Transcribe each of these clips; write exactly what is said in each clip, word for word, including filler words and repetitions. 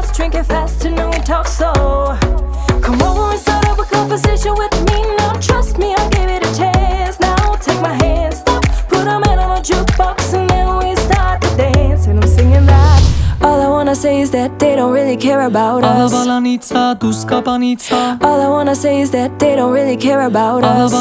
fast, drink it fast, and then we talk slow. Come over and start up a conversation with me. Now trust me, I'll give it a chance. Now take my hand, stop, put a man on a jukebox, and then we start to dance. And I'm singing that. All I wanna say is that they don't really care about us. All I wanna say is that they don't really care about us.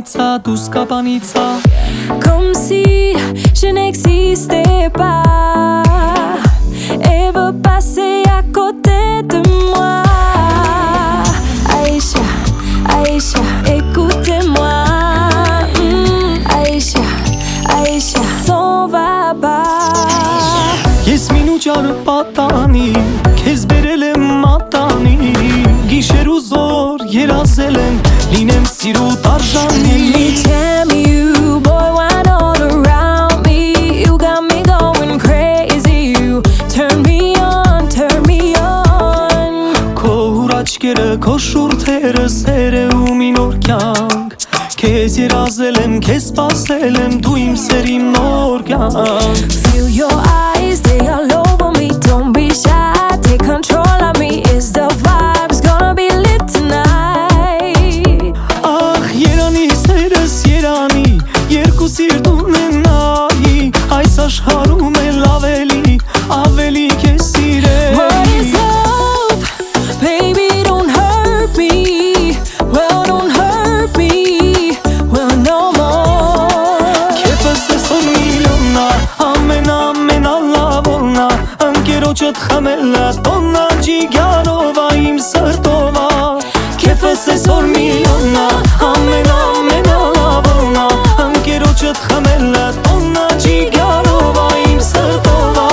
Comme si je n'existais pas, et veut passer à côté de moi. Aïcha, Aïcha, écoutez-moi. mm, Aïcha, Aïcha, s'en va pas. Ես մինուճարը պատանի, քեզ բերել եմ մատանի, գիշեր ու զոր երազել եմ, լինեմ սիրուտ արժանի. Let me tell you, boy, wine all around me. You got me going crazy. You turn me on, turn me on. Քո հուրաչքերը, քո շուրթերը, սեր է ու մի նոր կյանք. Քեզ երազել եմ, քեզ սպասել եմ, դու իմ սեր, իմ նոր կյանք. Feel your eyes, they all over me. Don't be shy, take control of me. It's the vibe, it's gonna be lit tonight. Ախ, երանի սերս երանի, երկու սիրտ ունենայի, այս աշխարհում էլ ավելի, ավելի քեզ սիրել. What is love? Baby, don't hurt me. Well, don't hurt me. Well, no more. Քեֆս էսօր միլիոննա, ամեն ամեն ալավորնա, ընկերոջդ խմելա, տոննա ջիգարովա, իմ սրտովա. Քեֆս էսօր միլիոննա, ամեն ամեն ալավորնա, ընկերոջդ խմելա, տոննա ջիգարովա, իմ սրտովա.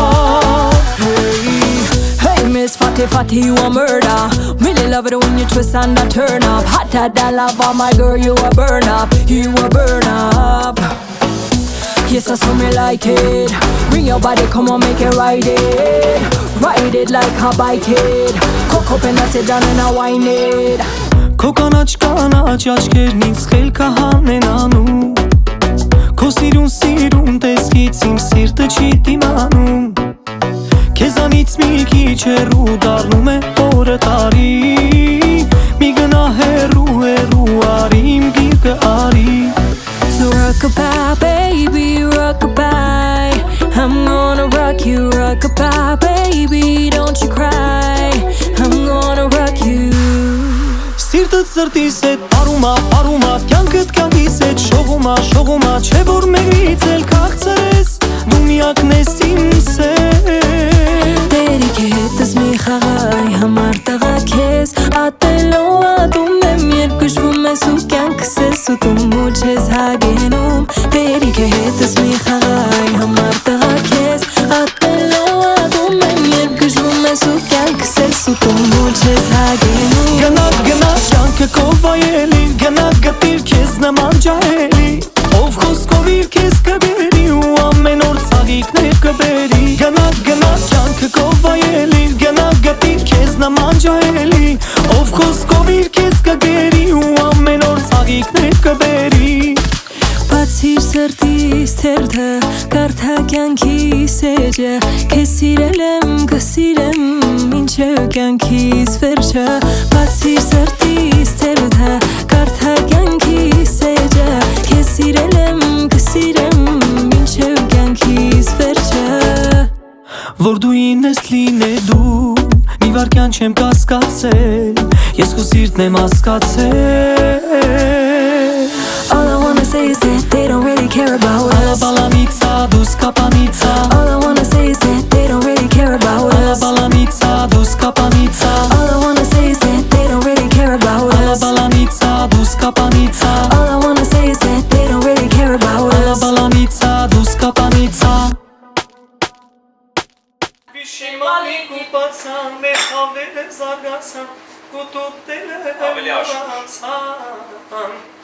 Hey, Miss Fatty Fatty, you a murder. Really love it when you twist and I turn up. Hotter than lava, my girl, you a burn up. You a burn up. Yes, I saw me like it. Bring your body, come on, make it ride it. Ride it like a bike it. Cock up and I sit down and I whine it. Քո կանաչ կանաչ աչքերն ինձ խելքը հանենանում, քո սիրուն սիրուն տեսքից իմ սիրտը չի դիմանում, քեզանից մի քիչ հեռու դառնում է օրը տարի, մի գնա հեռու հեռու արի իմ գիրկը արի. So rock-a-bye, baby, rock-a-bye. I'm gonna rock you, rock-a-bye, baby, don't you cry. I'm gonna rock you. Սիրտդ սրտիս հետ պարումա, պարումա, կյանքդ կյանքիս հետ շողումա, շողումա, չէ որ մերից էլ քաղցր ես, դու միակն ես իմ սեր. Տերիք է հետս մի խաղայ, համար տղա քեզ, ատելով ատում եմ, երբ գժվում ես ու կյանքս ես ուտում ու չես հագենում. Տերիք է հետս մի խաղայ, համար տղա քեզ, ատելով ատում եմ, երբ գժվում ես ու կյանքս ես ուտում ու չես հագենում. Գնա գնա կյանքը քո վայելի, գնա գտիր քեզ նման ջահելի, ով խոսքով իր քեզ կբերի ու ամեն օր ծաղիկներ կբերի. Գնա գնա կյանքը քո վայելի, գնա գտիր քեզ նման ջահելի, ով խոսքով իր քեզ կբերի ու ամեն օր ծաղիկներ կբերի. Բացիր սրտիս թերթը, կարդա կյանքիս էջը, քեզ սիրել եմ, կսիրեմ, մինչև կյանքիս վերջը. Բացիր սրտիս թերթը, կարդա կյանքիս էջը, քեզ սիրել եմ, կսիրեմ, մինչև կյանքիս վերջը. Որ դու ինես լինելու, մի վարկյան չեմ կասկածել, ես քո սիրտն եմ հասկացել. All I wanna say is that they don't really care about us. Բալանիցա, դու սկապանիցա. All I wanna say is that they don't really care about us. Բալանիցա, դու սկապանիցա. All I wanna say is that they don't really care about us. Բալանիցա, դու սկապանիցա. All I wanna say is that they don't really care about us. Բալանիցա, դու սկապանիցա. Վիշիմալի կուպացան, մեր հավերը զարգացան, կուտուտերը վրացան.